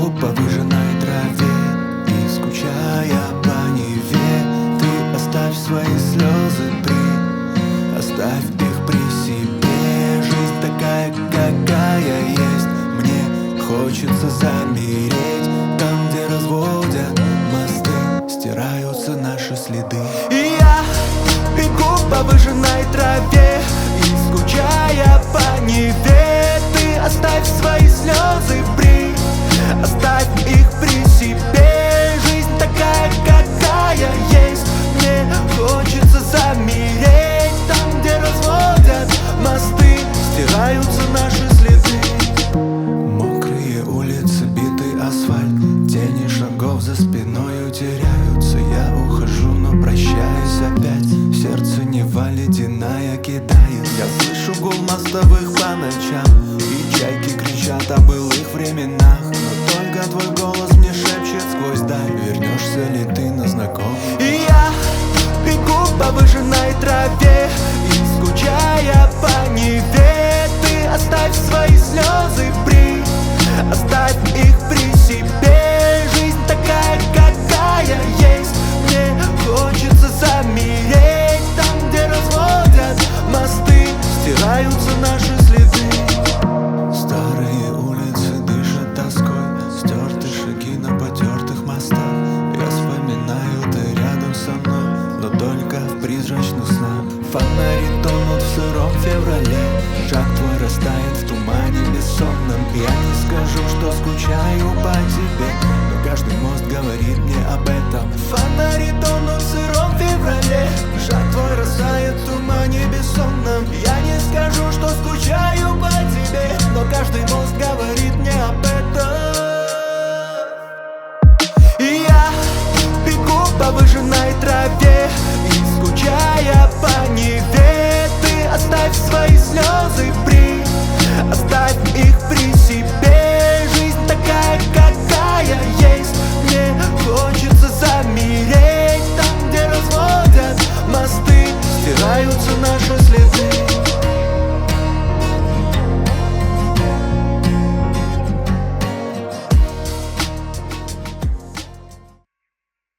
Бегу по выжженной траве и, скучая по Неве, ты оставь свои слезы оставь их при себе. Жизнь такая, какая есть. Мне хочется замереть там, где разводят мосты, стираются наши следы. И я бегу по выжженной траве и, скучая по Неве, ты оставь свои слезы оставь их при себе. Жизнь такая, какая есть. Мне хочется замереть там, где разводят мосты, стираются наши следы. Мокрые улицы, битый асфальт, тени шагов за спиною теряются. Я ухожу, но прощаюсь опять. В сердце Нева ледяная кидает. Я слышу гул мостовых по ночам, и чайки кричат о былых временах. Но только твой голос мне шепчет сквозь даль: вернешься ли ты на знакомый? И я бегу по выжженной траве и, скучая по Неве, ты оставь свои слезы оставь их при себе. Жизнь такая, какая есть. Мне хочется замереть там, где разводят мосты, стираются наши следы. Старые улицы дышат тоской, стерты шаги на потертых мостах. Я вспоминаю, ты рядом со мной, но только в призрачных снах. Фонари тонут в сыром феврале, шаг твой растает в тумане бессонном. Я не скажу, что скучаю по тебе, но каждый мост говорит мне об этом. Фонари тонут в сыром феврале, шаг твой растает в тумане бессонном. Я не скажу, что скучаю по тебе, но каждый мост говорит мне об этом.